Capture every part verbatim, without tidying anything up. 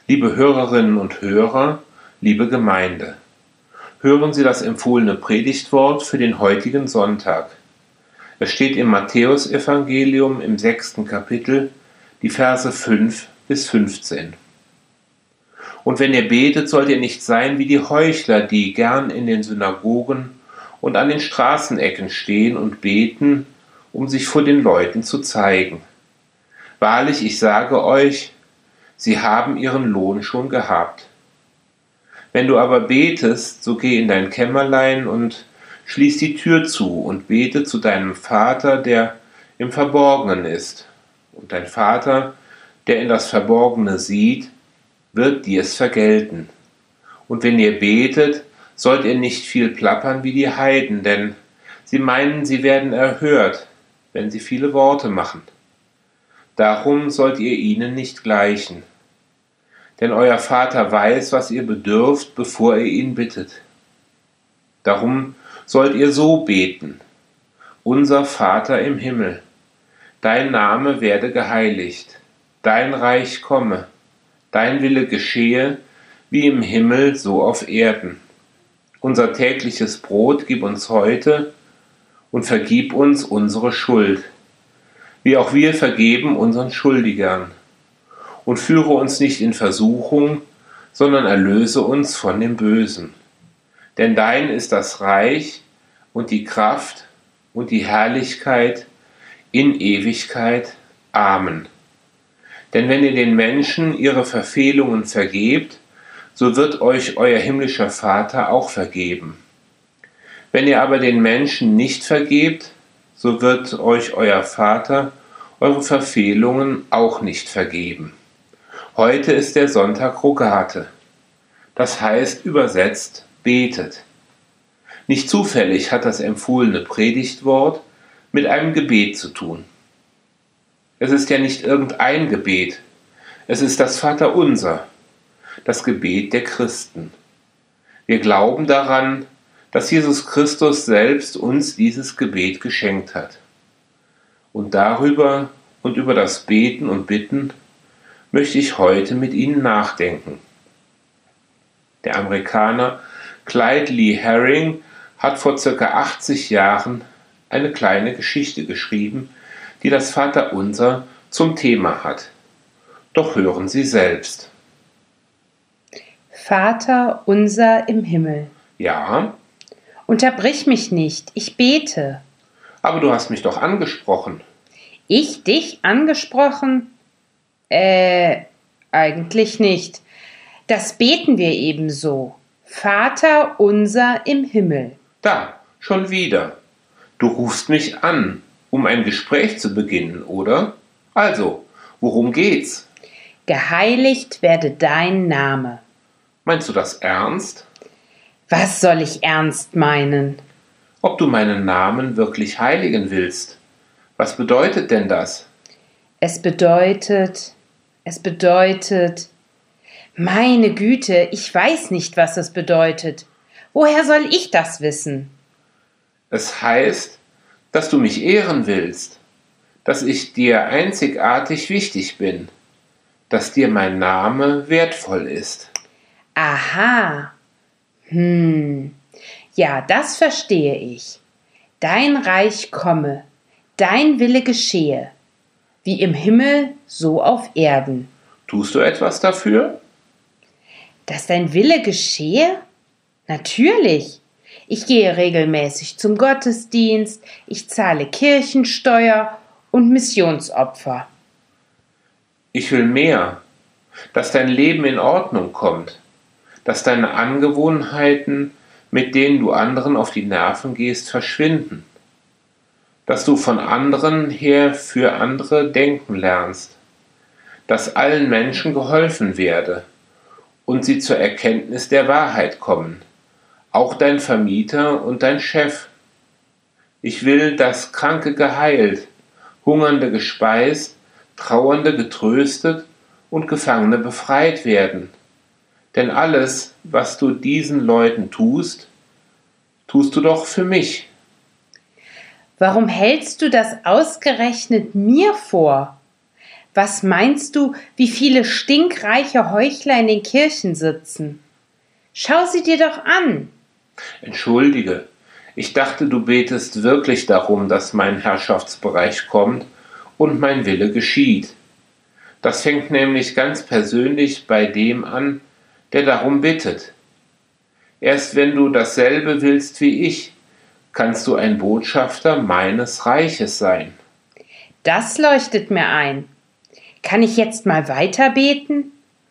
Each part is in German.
Liebe Hörerinnen und Hörer, liebe Gemeinde, hören Sie das empfohlene Predigtwort für den heutigen Sonntag. Es steht im Matthäusevangelium im sechsten Kapitel, die Verse fünf bis fünfzehn. Und wenn ihr betet, sollt ihr nicht sein wie die Heuchler, die gern in den Synagogen und an den Straßenecken stehen und beten, um sich vor den Leuten zu zeigen. Wahrlich, ich sage euch, sie haben ihren Lohn schon gehabt. Wenn du aber betest, so geh in dein Kämmerlein und schließ die Tür zu und bete zu deinem Vater, der im Verborgenen ist. Und dein Vater, der in das Verborgene sieht, wird dir es vergelten. Und wenn ihr betet, sollt ihr nicht viel plappern wie die Heiden, denn sie meinen, sie werden erhört, wenn sie viele Worte machen. Darum sollt ihr ihnen nicht gleichen. Denn euer Vater weiß, was ihr bedürft, bevor ihr ihn bittet. Darum sollt ihr so beten: Unser Vater im Himmel, dein Name werde geheiligt, dein Reich komme, dein Wille geschehe, wie im Himmel, so auf Erden. Unser tägliches Brot gib uns heute und vergib uns unsere Schuld, wie auch wir vergeben unseren Schuldigern. Und führe uns nicht in Versuchung, sondern erlöse uns von dem Bösen. Denn dein ist das Reich und die Kraft und die Herrlichkeit in Ewigkeit. Amen. Denn wenn ihr den Menschen ihre Verfehlungen vergebt, so wird euch euer himmlischer Vater auch vergeben. Wenn ihr aber den Menschen nicht vergebt, so wird euch euer Vater eure Verfehlungen auch nicht vergeben. Heute ist der Sonntag Rogate. Das heißt übersetzt betet. Nicht zufällig hat das empfohlene Predigtwort mit einem Gebet zu tun. Es ist ja nicht irgendein Gebet. Es ist das Vaterunser, das Gebet der Christen. Wir glauben daran, dass Jesus Christus selbst uns dieses Gebet geschenkt hat. Und darüber und über das Beten und Bitten möchte ich heute mit Ihnen nachdenken. Der Amerikaner Clyde Lee Herring hat vor circa achtzig Jahren eine kleine Geschichte geschrieben, die das Vaterunser zum Thema hat. Doch hören Sie selbst. Vater unser im Himmel. Ja? Unterbrich mich nicht, ich bete. Aber du hast mich doch angesprochen. Ich dich angesprochen? Äh, eigentlich nicht. Das beten wir ebenso. Vater unser im Himmel. Da, schon wieder. Du rufst mich an, um ein Gespräch zu beginnen, oder? Also, worum geht's? Geheiligt werde dein Name. Meinst du das ernst? Was soll ich ernst meinen? Ob du meinen Namen wirklich heiligen willst. Was bedeutet denn das? Es bedeutet, es bedeutet, meine Güte, ich weiß nicht, was es bedeutet. Woher soll ich das wissen? Es heißt, dass du mich ehren willst, dass ich dir einzigartig wichtig bin, dass dir mein Name wertvoll ist. Aha. Hm. Ja, das verstehe ich. Dein Reich komme, dein Wille geschehe, wie im Himmel, so auf Erden. Tust du etwas dafür? Dass dein Wille geschehe? Natürlich. Ich gehe regelmäßig zum Gottesdienst, ich zahle Kirchensteuer und Missionsopfer. Ich will mehr, dass dein Leben in Ordnung kommt, dass deine Angewohnheiten, mit denen du anderen auf die Nerven gehst, verschwinden, dass du von anderen her für andere denken lernst, dass allen Menschen geholfen werde und sie zur Erkenntnis der Wahrheit kommen, auch dein Vermieter und dein Chef. Ich will, dass Kranke geheilt, Hungernde gespeist, Trauernde getröstet und Gefangene befreit werden. Denn alles, was du diesen Leuten tust, tust du doch für mich. Warum hältst du das ausgerechnet mir vor? Was meinst du, wie viele stinkreiche Heuchler in den Kirchen sitzen? Schau sie dir doch an. Entschuldige, ich dachte, du betest wirklich darum, dass mein Herrschaftsbereich kommt und mein Wille geschieht. Das fängt nämlich ganz persönlich bei dem an, der darum bittet. Erst wenn du dasselbe willst wie ich, kannst du ein Botschafter meines Reiches sein. Das leuchtet mir ein. Kann ich jetzt mal weiter beten?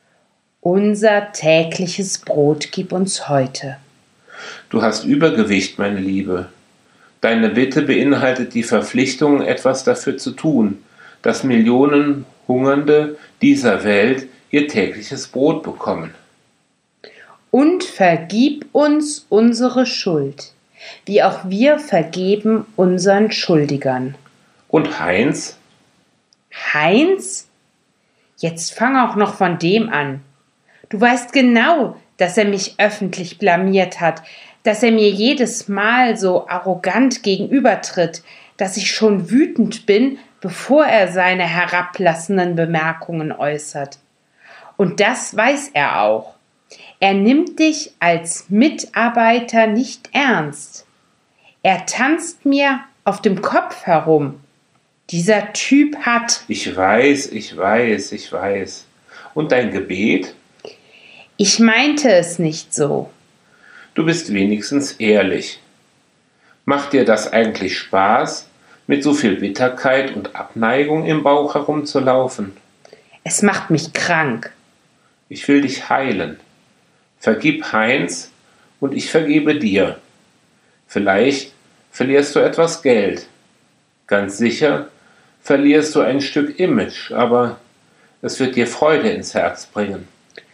Unser tägliches Brot gib uns heute. Du hast Übergewicht, meine Liebe. Deine Bitte beinhaltet die Verpflichtung, etwas dafür zu tun, dass Millionen Hungernde dieser Welt ihr tägliches Brot bekommen. Und vergib uns unsere Schuld, wie auch wir vergeben unseren Schuldigern. Und Heinz? Heinz? Jetzt fang auch noch von dem an. Du weißt genau, dass er mich öffentlich blamiert hat, dass er mir jedes Mal so arrogant gegenübertritt, dass ich schon wütend bin, bevor er seine herablassenden Bemerkungen äußert. Und das weiß er auch. Er nimmt dich als Mitarbeiter nicht ernst. Er tanzt mir auf dem Kopf herum. Dieser Typ hat... Ich weiß, ich weiß, ich weiß. Und dein Gebet? Ich meinte es nicht so. Du bist wenigstens ehrlich. Macht dir das eigentlich Spaß, mit so viel Bitterkeit und Abneigung im Bauch herumzulaufen? Es macht mich krank. Ich will dich heilen. Vergib Heinz und ich vergebe dir. Vielleicht verlierst du etwas Geld. Ganz sicher verlierst du ein Stück Image, aber es wird dir Freude ins Herz bringen.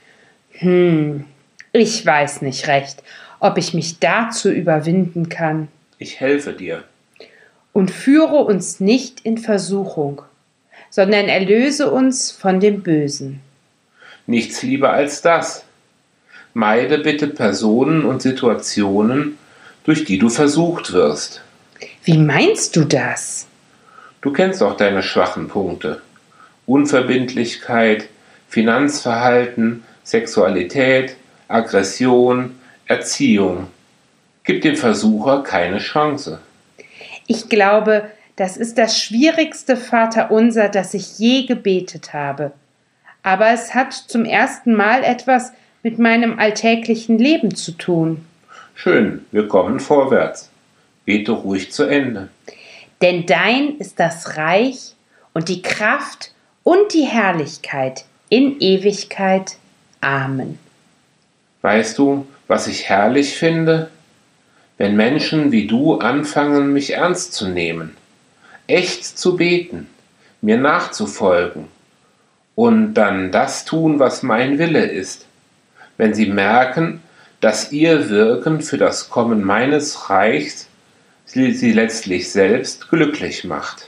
Hm, ich weiß nicht recht, ob ich mich dazu überwinden kann. Ich helfe dir. Und führe uns nicht in Versuchung, sondern erlöse uns von dem Bösen. Nichts lieber als das. Meide bitte Personen und Situationen, durch die du versucht wirst. Wie meinst du das? Du kennst auch deine schwachen Punkte. Unverbindlichkeit, Finanzverhalten, Sexualität, Aggression, Erziehung. Gib dem Versucher keine Chance. Ich glaube, das ist das schwierigste Vaterunser, das ich je gebetet habe. Aber es hat zum ersten Mal etwas mit meinem alltäglichen Leben zu tun. Schön, wir kommen vorwärts. Bete ruhig zu Ende. Denn dein ist das Reich und die Kraft und die Herrlichkeit in Ewigkeit. Amen. Weißt du, was ich herrlich finde? Wenn Menschen wie du anfangen, mich ernst zu nehmen, echt zu beten, mir nachzufolgen und dann das tun, was mein Wille ist. Wenn sie merken, dass ihr Wirken für das Kommen meines Reichs sie, sie letztlich selbst glücklich macht.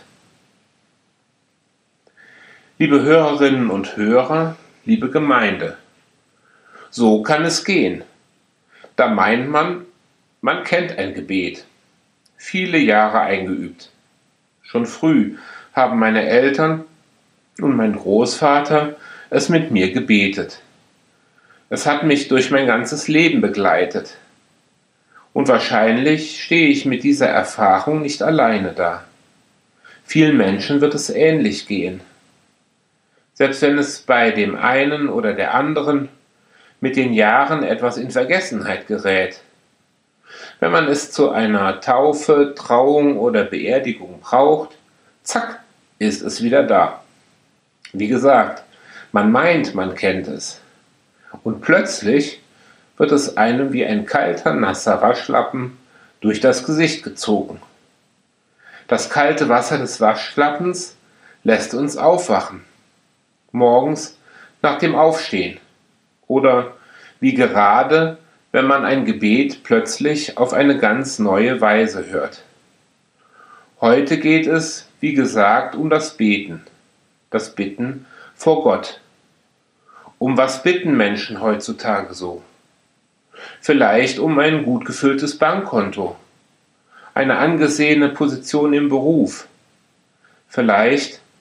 Liebe Hörerinnen und Hörer, liebe Gemeinde, so kann es gehen. Da meint man, man kennt ein Gebet, viele Jahre eingeübt. Schon früh haben meine Eltern und mein Großvater es mit mir gebetet. Es hat mich durch mein ganzes Leben begleitet. Und wahrscheinlich stehe ich mit dieser Erfahrung nicht alleine da. Vielen Menschen wird es ähnlich gehen. Selbst wenn es bei dem einen oder der anderen mit den Jahren etwas in Vergessenheit gerät. Wenn man es zu einer Taufe, Trauung oder Beerdigung braucht, zack, ist es wieder da. Wie gesagt, man meint, man kennt es. Und plötzlich wird es einem wie ein kalter, nasser Waschlappen durch das Gesicht gezogen. Das kalte Wasser des Waschlappens lässt uns aufwachen. Morgens nach dem Aufstehen. Oder wie gerade, wenn man ein Gebet plötzlich auf eine ganz neue Weise hört. Heute geht es, wie gesagt, um das Beten, das Bitten vor Gott. Um was bitten Menschen heutzutage so? Vielleicht um ein gut gefülltes Bankkonto, eine angesehene Position im Beruf, vielleicht,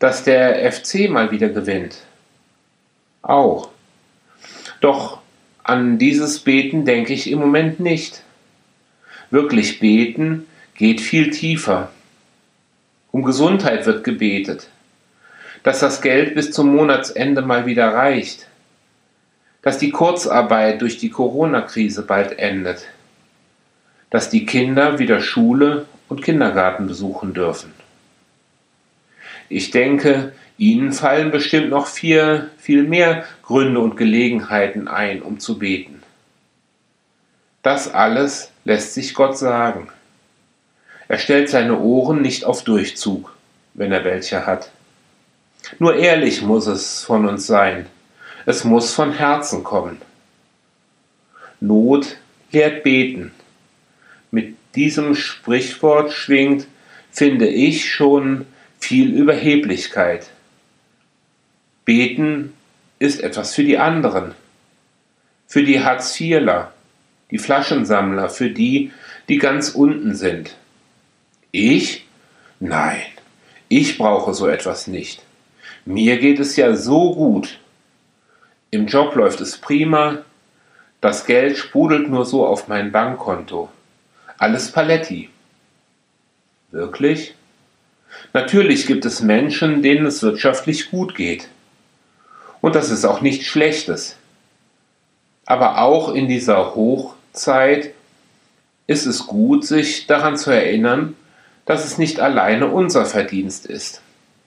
dass der F C mal wieder gewinnt. Auch. Doch an dieses Beten denke ich im Moment nicht. Wirklich beten geht viel tiefer. Um Gesundheit wird gebetet, dass das Geld bis zum Monatsende mal wieder reicht, dass die Kurzarbeit durch die Corona-Krise bald endet, dass die Kinder wieder Schule und Kindergarten besuchen dürfen. Ich denke, Ihnen fallen bestimmt noch vier, viel mehr Gründe und Gelegenheiten ein, um zu beten. Das alles lässt sich Gott sagen. Er stellt seine Ohren nicht auf Durchzug, wenn er welche hat. Nur ehrlich muss es von uns sein. Es muss von Herzen kommen. Not lehrt beten. Mit diesem Sprichwort schwingt, finde ich, schon viel Überheblichkeit. Beten ist etwas für die anderen, für die Hartz-Vierler, die Flaschensammler, für die, die ganz unten sind. Ich? Nein, ich brauche so etwas nicht. Mir geht es ja so gut. Im Job läuft es prima, das Geld sprudelt nur so auf mein Bankkonto. Alles Paletti. Wirklich? Natürlich gibt es Menschen, denen es wirtschaftlich gut geht. Und das ist auch nichts Schlechtes. Aber auch in dieser Hochzeit ist es gut, sich daran zu erinnern, dass es nicht alleine unser Verdienst ist.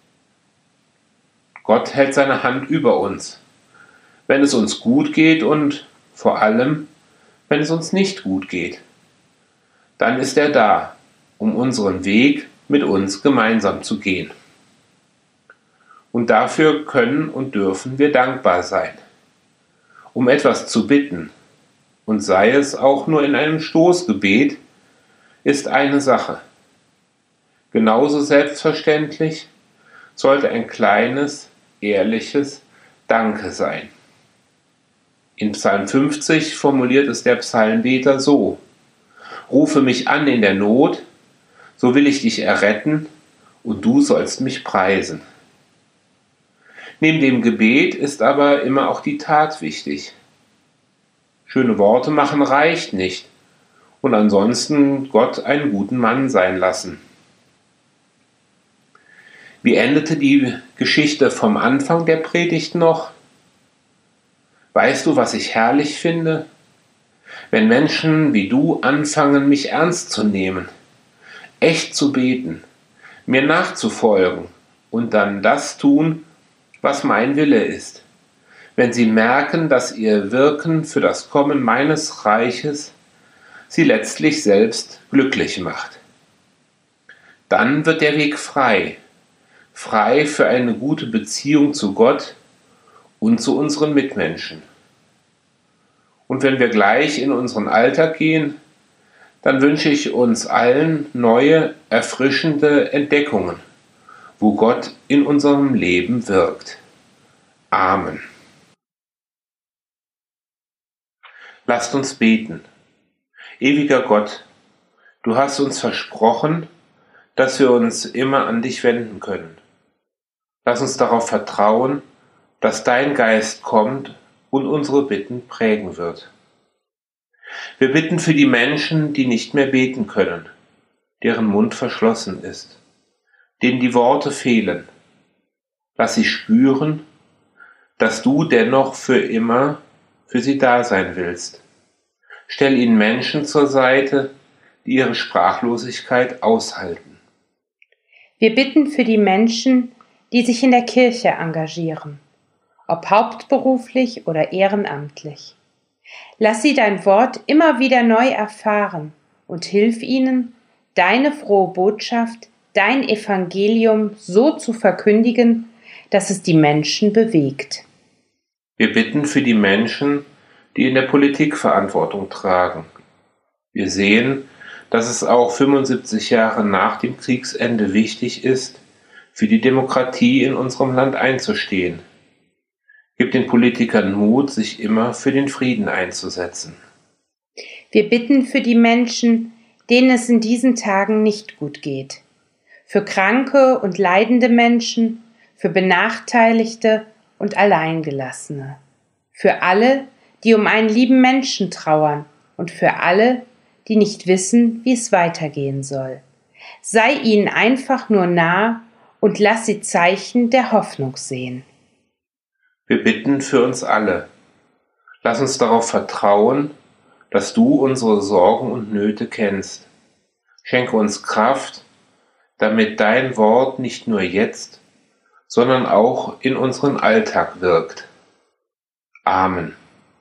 Gott hält seine Hand über uns, wenn es uns gut geht und vor allem, wenn es uns nicht gut geht. Dann ist er da, um unseren Weg mit uns gemeinsam zu gehen. Und dafür können und dürfen wir dankbar sein. Um etwas zu bitten, und sei es auch nur in einem Stoßgebet, ist eine Sache. Genauso selbstverständlich sollte ein kleines, ehrliches Danke sein. In Psalm fünfzig formuliert es der Psalmbeter so: Rufe mich an in der Not, so will ich dich erretten, und du sollst mich preisen. Neben dem Gebet ist aber immer auch die Tat wichtig. Schöne Worte machen reicht nicht und ansonsten Gott einen guten Mann sein lassen. Wie endete die Geschichte vom Anfang der Predigt noch? Weißt du, was ich herrlich finde? Wenn Menschen wie du anfangen, mich ernst zu nehmen, echt zu beten, mir nachzufolgen und dann das tun, was mein Wille ist. Wenn sie merken, dass ihr Wirken für das Kommen meines Reiches sie letztlich selbst glücklich macht. Dann wird der Weg frei, frei für eine gute Beziehung zu Gott und zu unseren Mitmenschen. Und wenn wir gleich in unseren Alltag gehen, dann wünsche ich uns allen neue, erfrischende Entdeckungen, wo Gott in unserem Leben wirkt. Amen. Lasst uns beten. Ewiger Gott, du hast uns versprochen, dass wir uns immer an dich wenden können. Lass uns darauf vertrauen, dass dein Geist kommt und unsere Bitten prägen wird. Wir bitten für die Menschen, die nicht mehr beten können, deren Mund verschlossen ist, denen die Worte fehlen. Lass sie spüren, dass du dennoch für immer für sie da sein willst. Stell ihnen Menschen zur Seite, die ihre Sprachlosigkeit aushalten. Wir bitten für die Menschen, die sich in der Kirche engagieren, ob hauptberuflich oder ehrenamtlich. Lass sie dein Wort immer wieder neu erfahren und hilf ihnen, deine frohe Botschaft, dein Evangelium so zu verkündigen, dass es die Menschen bewegt. Wir bitten für die Menschen, die in der Politik Verantwortung tragen. Wir sehen, dass es auch fünfundsiebzig Jahre nach dem Kriegsende wichtig ist, für die Demokratie in unserem Land einzustehen. Gib den Politikern Mut, sich immer für den Frieden einzusetzen. Wir bitten für die Menschen, denen es in diesen Tagen nicht gut geht. Für kranke und leidende Menschen, für Benachteiligte und Alleingelassene, für alle, die um einen lieben Menschen trauern und für alle, die nicht wissen, wie es weitergehen soll. Sei ihnen einfach nur nah und lass sie Zeichen der Hoffnung sehen. Wir bitten für uns alle. Lass uns darauf vertrauen, dass du unsere Sorgen und Nöte kennst. Schenke uns Kraft, damit dein Wort nicht nur jetzt, sondern auch in unseren Alltag wirkt. Amen.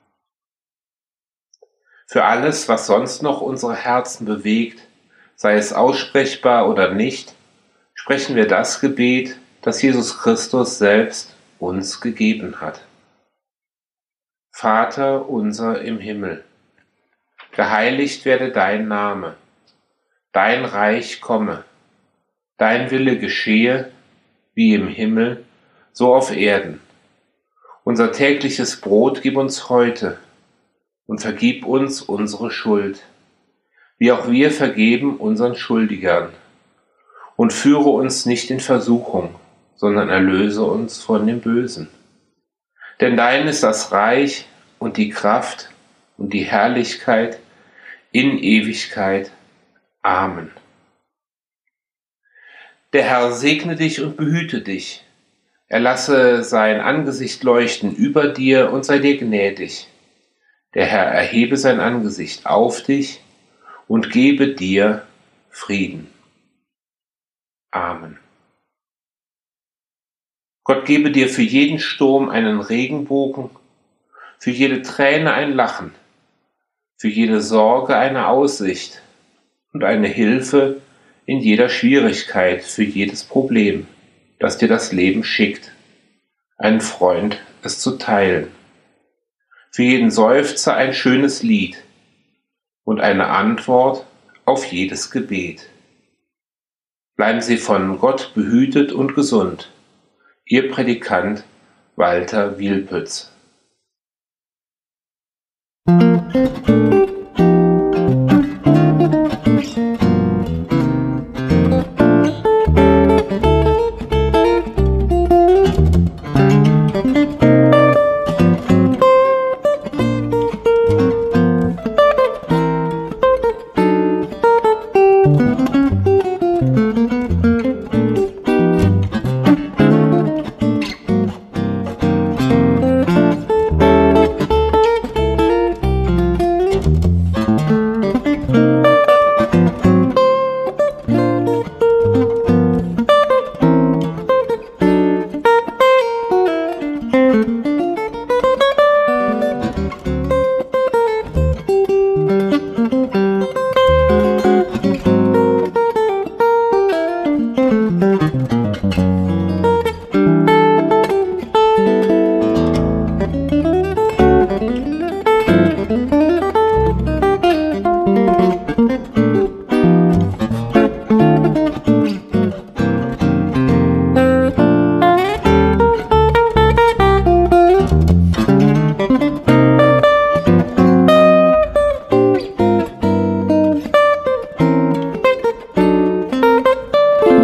Für alles, was sonst noch unsere Herzen bewegt, sei es aussprechbar oder nicht, sprechen wir das Gebet, das Jesus Christus selbst uns gegeben hat. Vater unser im Himmel, geheiligt werde dein Name, dein Reich komme, dein Wille geschehe, wie im Himmel, so auf Erden. Unser tägliches Brot gib uns heute und vergib uns unsere Schuld, wie auch wir vergeben unseren Schuldigern. Und führe uns nicht in Versuchung, sondern erlöse uns von dem Bösen. Denn dein ist das Reich und die Kraft und die Herrlichkeit in Ewigkeit. Amen. Der Herr segne dich und behüte dich. Er lasse sein Angesicht leuchten über dir und sei dir gnädig. Der Herr erhebe sein Angesicht auf dich und gebe dir Frieden. Amen. Gott gebe dir für jeden Sturm einen Regenbogen, für jede Träne ein Lachen, für jede Sorge eine Aussicht und eine Hilfe in jeder Schwierigkeit, für jedes Problem, das dir das Leben schickt, einen Freund, es zu teilen. Für jeden Seufzer ein schönes Lied und eine Antwort auf jedes Gebet. Bleiben Sie von Gott behütet und gesund. Ihr Predikant Walter Wielpütz.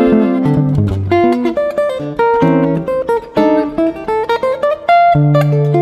Thank you.